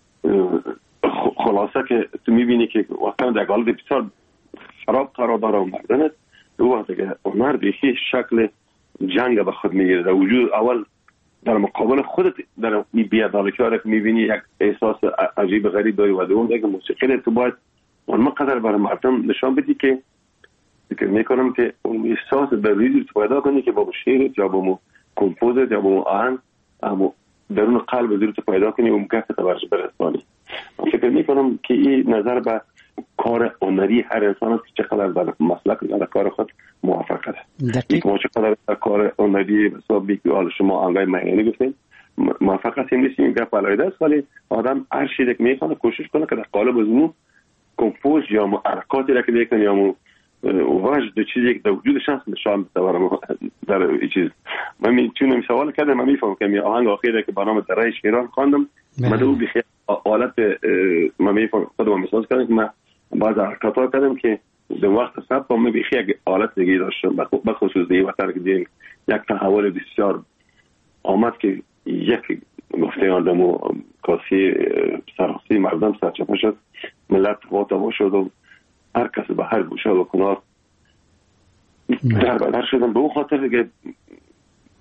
خلاصه که تو میبینی که وطن در حالت بسیار خراب قرار داره و مردنت او وقتی که هنر دیگه شکل جنگ به خود میگیره در وجود اول در مقابل خودت در این بی‌عدالتی رو می‌بینی یک احساس عجیب غریب داری و دوم دیگه موسیقی تو باید اون مقدر برای مردم نشان بدی که فکر میکنم که اون احساس در ریزی تو پیدا کنی که با شعر یا با کمپوزیت یا با آهنگ اما درون قلب زیر تو پیدا کنی و مکفت برش برسانی. فکر میکنم که این نظر به کار هنری هر انسان است که چقدر در مسلک در کار خود موفق است. یک ما چقدر در کار هنری حساب بیکال شما آنگاه معنی گفتین موفق هستیم نیستیم این گپ علایده است ولی آدم هر چیزی که میخواد کوشش کنه که در قالب از اون کمپوز یا حرکاتی را که میکنه یا مو وجد چیزی که در وجودش هست نشان بده در این چیز. من میتونم سوال کردم من میفهمم که می آهنگ آخری که برنامه درای شیران خواندم من دو بخیر حالت من میفهمم خودم محسوس کردم که من بعض حرکات‌ها کردم که در وقت سب با من بخیر یک حالت دیگه داشتم به خصوص دیگه وقتی که دیدیم یک تحول بسیار آمد که یک گفته آدم و کاسی سرخصی مردم سرچپه شد ملت واتا شد و هر کس به هر گوشه و کنار در بدر شدن به اون خاطر دیگه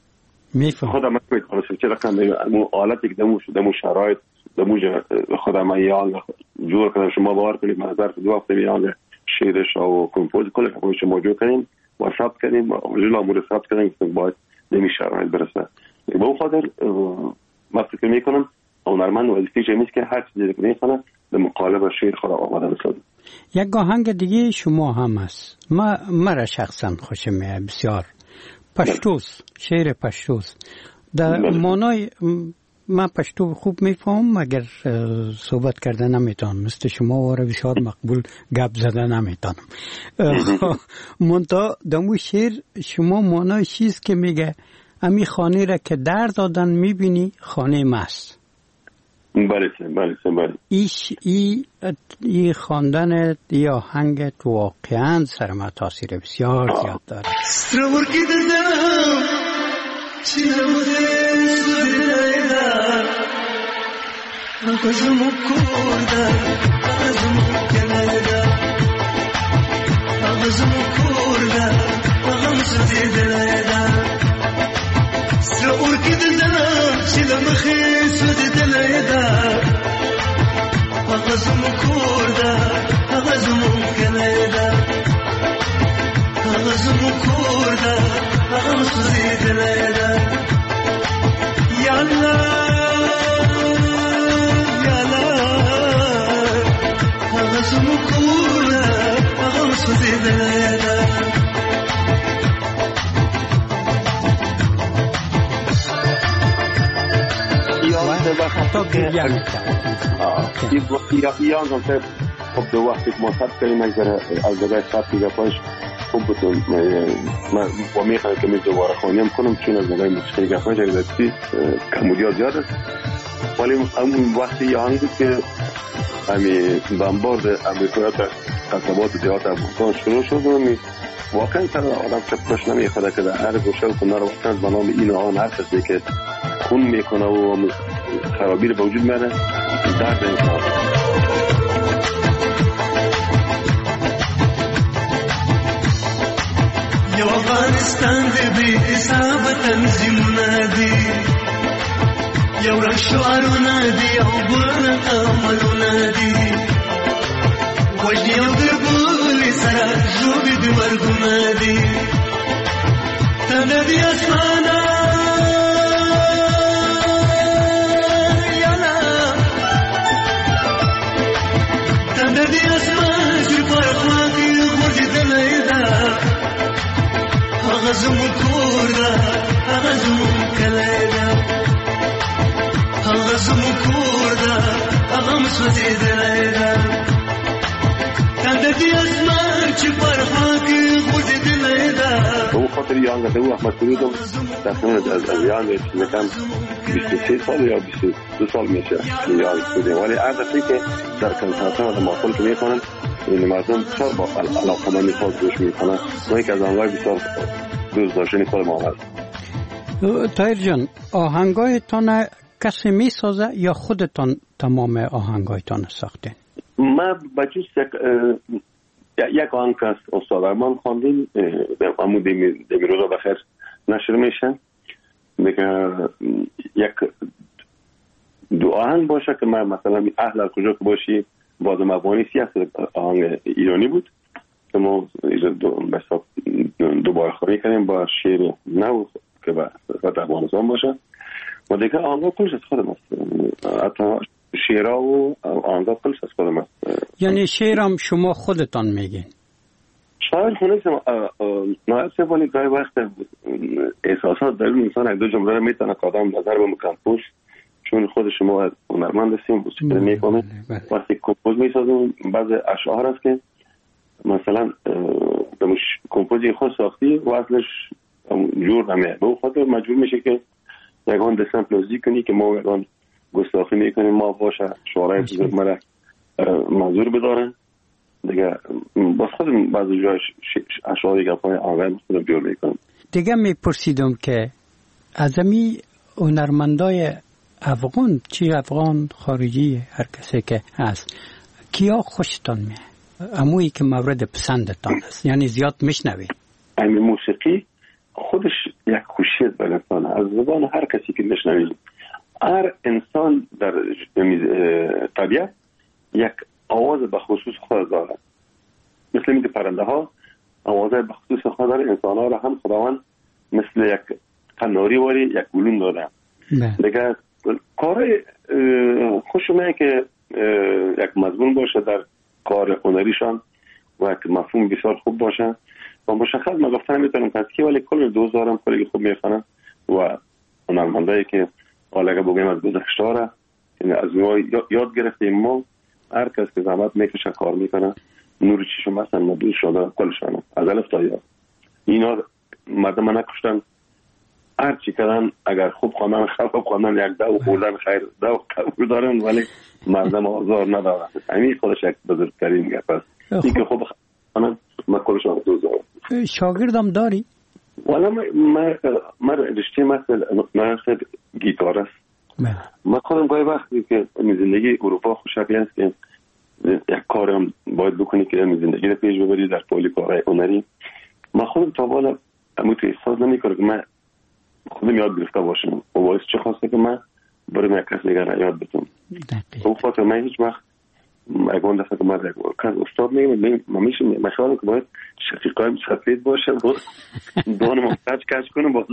میفهم خودم میتونم چه رقم اون حالتی که دمو دمو شرایط دمو خودم یال جور کنم شما باور کنید من ظرف دو هفته میان شعرش و کمپوز کل که شما جو کنیم و ثبت کنیم جلو امور ثبت کنیم که باید نمیشه شرایط برسه به اون خاطر ما فکر میکنم هنرمند وظیفه‌ش نیست که هر چیزی که میخونه به مقالب شعر خود آماده بسازه. یک آهنگ دیگه شما هم است. ما مرا شخصا خوشم میاد بسیار. پشتوس، شعر پشتوس. در معنای من پشتو خوب میفهم مگر صحبت کرده نمیتونم مثل شما واره بسیار مقبول گپ زده نمیتونم. منتها دمو شعر شما معنای چیز که میگه امی خانه را که در دادن میبینی خانه ماست. بله بله بله. ایش ای ای خواندن یا آهنگ تو واقعا سر ما تاثیر بسیار زیاد داره. استرور کی دلم چی نبوده سویدا آغازم کرده آغازم کنده آغازم کرده آغازم سویدا استرور کی دلم چی لمخی سویدا آغازم کرده آغازم کنده آغازم کرده آغازم سویدا یا الله آغازم کرده آغازم سویدا تا گریه میکنم یا هم خب دو وقتی که ما ثبت کنیم از جگه ثبت دیگه پاش خوب بتون با میخوام که می دوباره خانیم کنم چون از جگه موسیقی دیگه پاش اگر دستی کمودیات زیاد است ولی همون وقتی یا هم بود که همی بمبارد امریکایی تا قصبات دیات افغانستان شروع شد و واقعا سر آدم چپش نمیخواد که در هر گوشه و کنار واقعا به نام این آن هر کسی که خون میکنه و خرابی رو به وجود میاره درد انسان. یا افغانستان دی حساب تنظیمونه دی یو را شعرونه دی او بل عملونه دی وجدی او دربولی سره جوبی دی ورگونه دی تنده دی اسمانه یانا تنده دی اسمان چی پرخواکی خوردی دلیده آغازم کرده آغازم کلیده آغازم کرده آغام سوزیدلیده تنددی اسمان چی پرخاکی خوردی دلیده به خاطر یانگه دو احمد سرودم تقریبا از ایران میکنم بیست و سه سال یا بیست و دو سال میشه یانگه سرودم ولی عادتی که در کنسرت‌ها و محفل که میکنم این مردم بسیار با علاقه‌مندی خود گوش میکنن و یک از آنهای بسیار دوست داشتنی خود ما هست. طاهر جان آهنگایتان کسی میسازه یا خودتان تمام آهنگایتان ساختین؟ ما بچوس یک آهنگ که استاد ارمان خواندیم امو دمیروزا بخیر نشر میشه دیگه یک دو آهنگ باشه که من مثلا اهل کجا که باشی بازم افغانی سیاست آهنگ ایرانی بود که ما دوباره خواهی کنیم با شعر نو که به صفت افغانستان باشه و دیگه آهنگا کلش از خودم است حتی شعرها و آهنگا کلش از خودم است. یعنی شعرم شما خودتان میگین؟ شاعر خونه نایب سیفانی گاهی وقت احساسات در اون انسان دو جمله رو میتونه که آدم نظر به مکمپوش چون خود شما هنرمند هستیم موسیقی رو میکنه وقتی کمپوز میسازیم بعض اشعار هست که مثلا کمپوزی خود ساختی و اصلش جور نمیه به خاطر مجبور میشه که یکان دستن پلوزی کنی که ما یکان گستاخی میکنیم ما باشه شعرهای بزرگ مرا منظور بدارن دیگه باز خودم بعضی جای اشعاری که پای آنلاین خودم جور میکنم. دیگه میپرسیدم که از امی هنرمندای افغان چی افغان خارجی هر کسی که هست کیا خوشتان میه امویی که مورد پسندتان است یعنی زیاد میشنوید؟ این موسیقی خودش یک خوشی خصوصیت بر انسان. از زبان هر کسی که میشنوید، هر انسان در طبیعت یک آواز به خصوص خود دارد. مثل اینکه پرنده ها آواز به خصوص خود دارد، انسان ها را هم خداوند مثل یک قناری واری یک گلون داده. دیگه کار خوشمه که یک مضمون باشه در کار هنریشان و یک مفهوم بسیار خوب باشه و مشخص من گفتن میتونم پسکی، ولی کل دوست دارم، کلی خوب میخوانم و هنرمندایی که حالا اگه بگیم از گذشته یعنی از ما یاد گرفتیم. ما هر کس که زحمت میکشه کار میکنه نور چشم هستن مدوز شده کلشان از الف تا یا اینا مردم نکشتن، هر چی کردن اگر خوب خواندن خوب خواندن یک دو خوردن خیر دو قبول دارن، ولی مردم آزار ندارن. همین خودش یک بزرگترین گپ است. این که خوب خواندن من کلشان دوست دارم. شاگردم داری؟ والا من من رشته مثل مثل گیتار است. من خودم گاهی وقتی که زندگی اروپا خوشحالی است که یک کارم باید بکنی که زندگی رو پیش ببری در پولی کارهای هنری، من خودم تا بالا امو تو احساس نمیکنم که من خودم یاد گرفته باشم و باعث چه خواسته که من برای یک کس دیگر یاد بتونم. اون خاطر من هیچ وقت اگه دفعه که من کس استاد میگم من میشه مشاهدم که باید شقیقایم سفید باشه و دانم کچ کچ کنم باز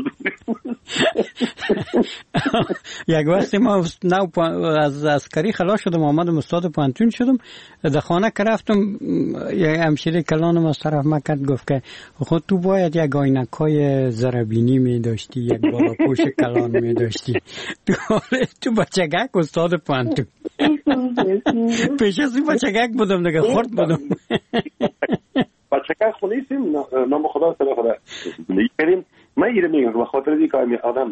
یک وقتی ما نو از اسکری خلاص شدم آمدم استاد پانتون شدم، در خانه که رفتم یک همشیره کلانم از طرف ما کرد گفت که خود تو باید یک آینک های زربینی می داشتی، یک بالا پوش کلان می داشتی، تو بچگک استاد پانتون پیش از این بچگک بودم دیگه خورد بودم. بچگک خونیستیم نام خدا سلا خدا میگیم. من ایره میگم به خاطر دی که می آدم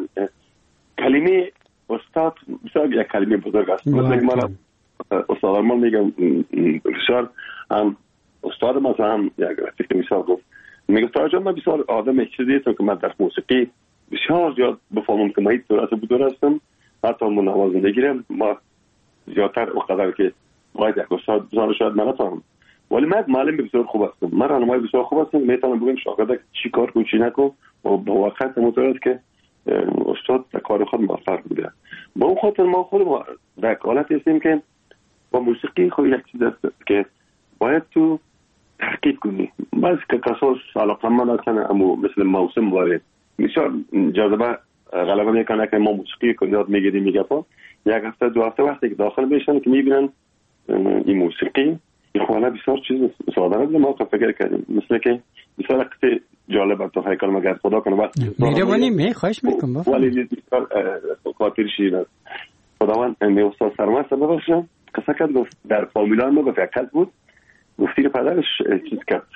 کلمه استاد بسیار یک کلمه بزرگ است. مثلا من استاد ما میگم بسیار هم استاد مثلا هم یک رفیق مثال گفت میگه استاد من بسیار آدم چیزی هستم که من در موسیقی بسیار زیاد بفهمم که من هیچ طور از بودور هستم، حتی من نوازنده گیرم ما زیادتر اقدر که باید یک استاد بزرگ شاید من نتانم، ولی من معلم بسیار خوب هستم، من راهنمای بسیار خوب هستم، میتونم بگم شاگرد چی کار کنی چی نکن و با وقت متوجه که استاد در کار خود موفق بوده. با اون خاطر ما خود در حالت هستیم که با موسیقی خود یک چیز است که باید تو تحقیق کنی. بعض که کساس علاقمند هستن اما مثل موسم وارد بسیار جاذبه غلبه میکنه که ما موسیقی که یاد میگیریم میگه پا یک هفته دو هفته وقتی که داخل بشن که میبینن این موسیقی این خواهنه بسیار چیز ساده است. ما فکر کردیم مثل که بسیار قصه جالب تو هیکل مگر خدا کنه وقت میره بانی می خواهش میکنم ولی بسیار خاطر شیر است. خداوند امی استاد سرمست ببخشم قصه کرد گفت در فامیلان ما گفت یک کس بود گفتی که پدرش چیز کرد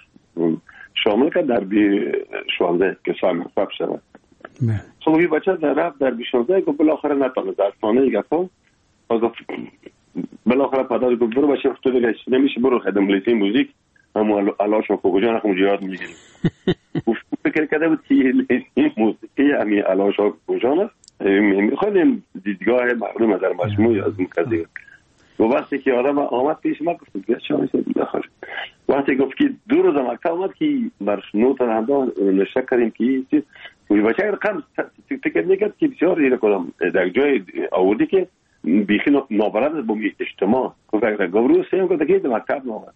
شامل کرد در بی شوانده که شامل فب شود. خب این بچه در رفت در بی شوانده گفت بالاخره نتانه در خانه یک افا گفت بالاخره پدر گفت برو بچه تو دیگه نمیشه برو خدم لیسی موزیک همون علاش و کجا نخم جهاد میگیریم. گفت فکر کرده بود که این موسیقی همین علاش و کجا است میخوایم دیدگاه معلوم در مجموعی از مکزی و وقتی که آدم آمد پیش ما گفت بیا چه میشه بخیر وقتی گفت که دو روز مکتب آمد که بر نوت همدا نشه کردیم که چیز وی بچه رقم فکر میکرد که بسیار ایره کدام در جای آوردی که بیخی نابرد با می اجتماع گفت اگر گفت سیم گفت که در مکتب نامد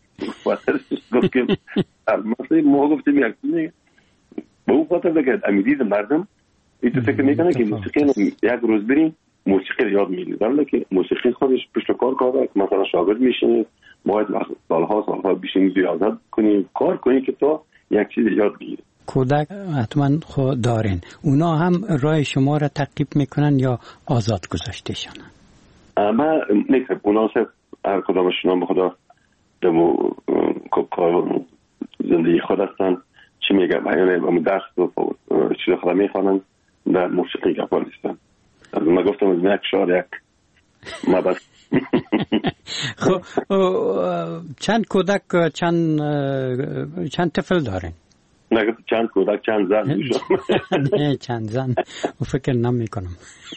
گفت که مثلا ما گفتیم یک چیزی با اون خاطر بگرد امیدید مردم این تو فکر میکنه که موسیقی یک روز بریم موسیقی یاد میگیریم ولی که موسیقی خودش پشت کار کاره مثلا شاگرد میشینه باید سالها سالها بشینی ریاضت کنی کار کنی که تو یک چیز یاد بگیری. کودک حتما خود دارین اونا هم راه شما را تعقیب میکنن یا آزاد گذاشتهشان؟ اما نیست اونا صرف هر کدامشون به خدا دمو کار زندگی خود هستن چی میگه یعنی درس و چیز خدا میخوانن در موسیقی گپال هستن. از ما گفتم از یک شعر یک ما بس خب چند کودک چند چند طفل دارین؟ نه چند کودک چند زن نه چند زن فکر نمی کنم.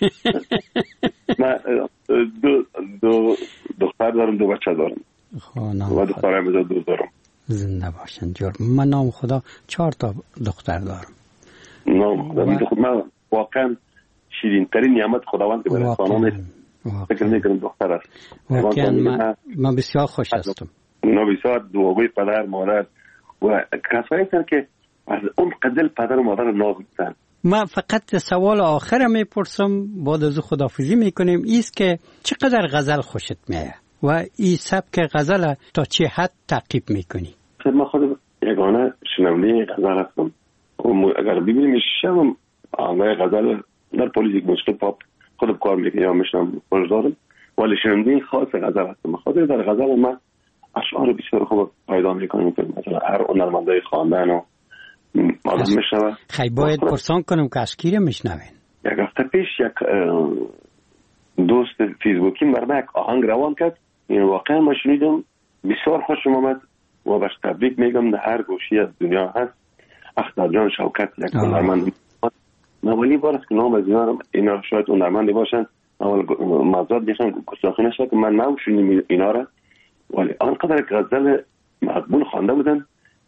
من دو دو دختر دارم دو بچه دارم و دخترم دو دارم. زنده باشن جور. من نام خدا چهار تا دختر دارم. نام خدا من واقعا شیرین ترین نعمت خداوند که برای انسانان فکر میکنم دختر است. واقعا من, من بسیار خوش هستم. اونا بسیار دعاگوی پدر مادر و کسایی هستند که از اون قدر پدر و مادر ناز میکنن. من فقط سوال آخر میپرسم بعد از خداحافظی میکنیم، ایست که چقدر غزل خوشت میاد و این سبک غزل تا چه حد تعقیب میکنی؟ من خود یگانه شنونده غزل هستم. اگر ببینیم شم آنهای غزل در پلیس موسیقی پاپ خودم کار میکنم یا میشنم خوش دارم، ولی شنونده خاص غزل هستم. خود در غزل من اشعار بسیار خوب پیدا میکنم، مثلا هر هنرمندای خواندن و آدم میشنوه. خیلی باید پرسان کنم که از کی میشنوین؟ یک هفته پیش یک دوست فیسبوکی مرمه یک آهنگ روان کرد، این واقعا ما شنیدم بسیار خوشم آمد و باش تبریک میگم. در هر گوشی از دنیا هست اختر جان شوکت یک هنرمند اولی بار است که نام از اینا اینا شاید هنرمندی باشن، اول مزاد میخوام گستاخی نشه که من نمیشونیم اینا را، ولی آنقدر غزل مقبول خوانده بودن،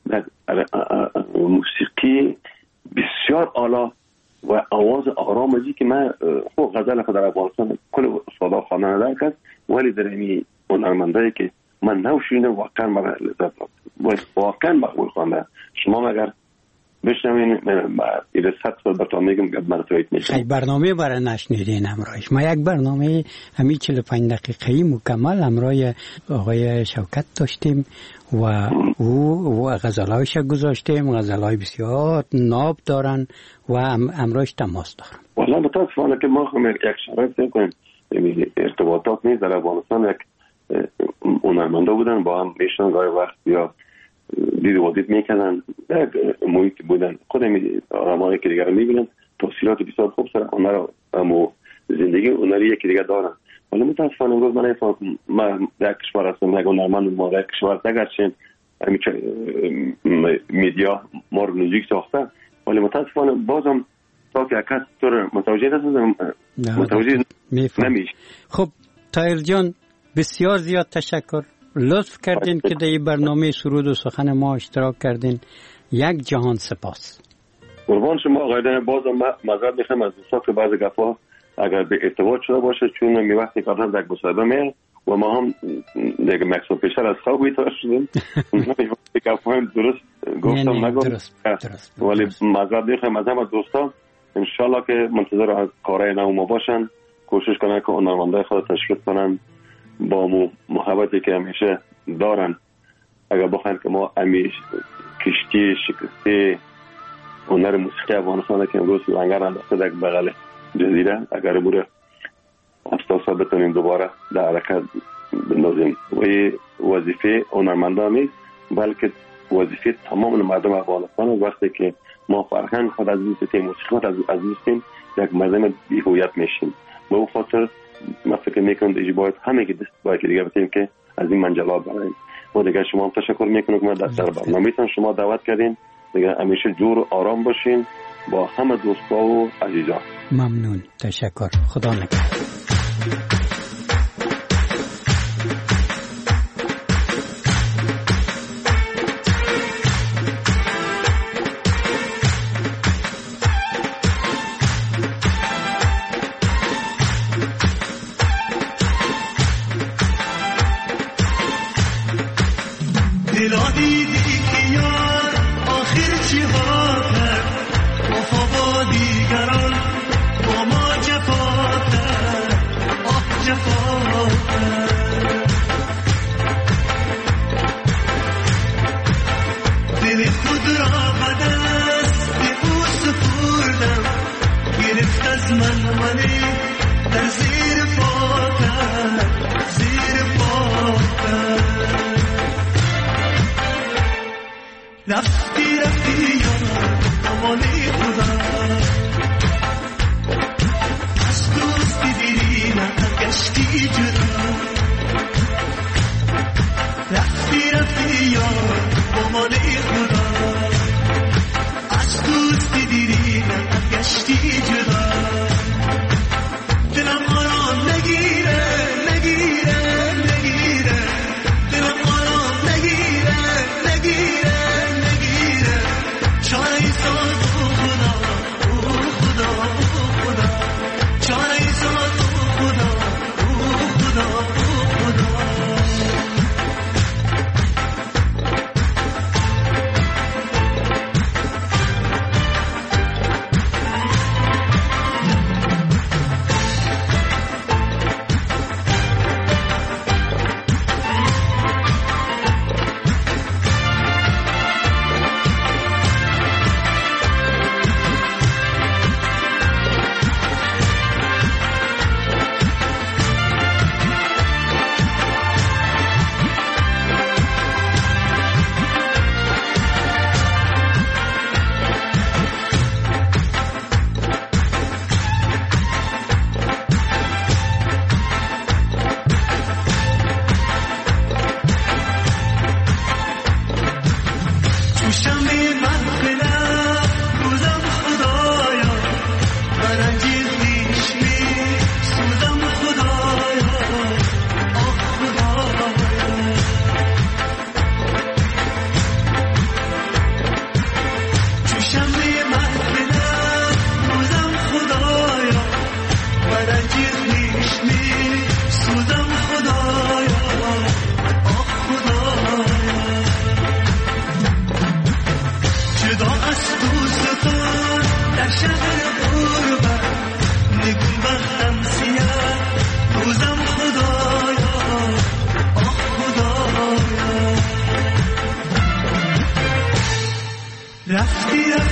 موسیقی بسیار اعلی و آواز آرامشی که من خود غزل خود در افغانستان کل استادا خواننده نکرد، ولی در این هنرمندایی که من نمیشونیم واقعا مرا لذت داد، واقعا مقبول خوانده. شما اگر بشنوین من این صد سال براتون میگم که من توییت میشم. خیلی برنامه برای نشنیدین امروز. ما یک برنامه همین چهل و پنج دقیقه‌ای مکمل امروز آقای شوکت داشتیم و او و غزلایش گذاشتیم، غزلای بسیار ناب دارن و امروز تماس دارن. والله متاسفانه که ما هم یک شرایط نکنیم، ارتباطات نیست. در افغانستان یک هنرمندا بودن با هم میشن گاهی وقت یا دید و دید میکنن، یک محیط بودن خود آرامایی که دیگر میبینن، تحصیلات بسیار خوب سر اونها رو امو زندگی اونها یکی دیگر دارن. ولی متاسفانه امروز من ایفان ما یک کشور هستم، یک هنرمند ما یک کشور نگرچین میدیا ما رو نزدیک ساخته، ولی متاسفانه بازم تا که کس طور متوجه نشدم متوجه نمیشه. خب طاهر جان بسیار زیاد تشکر، لطف کردین که در این برنامه سرود و سخن ما اشتراک کردین. یک جهان سپاس. قربان شما آقای. بازم معذرت میخوام از دوستان که بعضی گپا اگر به ارتباط شده باشه، چون می وقتی که آدم یک مصاحبه میاد و ما هم یک مکسو پیشتر از خواب بیدار شدیم، وقتی گپا هم درست گفتم نگفتم، ولی معذرت میخوام از همه دوستان. انشالله که منتظر از کارهای نو ما باشن، کوشش کنن که هنرمندای خود تشویق کنن با مو محبتی که همیشه دارن. اگر بخواین که ما همیشه کشتی شکسته هنر موسیقی افغانستان که امروز لنگر انداخته در بغل جزیره، اگر بوده افساسا بتونیم دوباره در حرکت بندازیم. و این وظیفه هنرمندان نیست بلکه وظیفه تمام مردم افغانستان. وقتی که ما فرهنگ خود از این موسیقی خود از این یک مردم بی‌هویت میشیم. به اون خاطر ما فکر میکنم دیگه باید همه که دست باید که دیگه بتونیم که از این منجلات براییم. و دیگه شما هم تشکر میکنم که ما در برنامه‌تون شما دعوت کردین. دیگه همیشه جور و آرام باشین با همه دوستا و عزیزان. ممنون، تشکر، خدا نگهدار.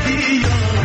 دیدی یا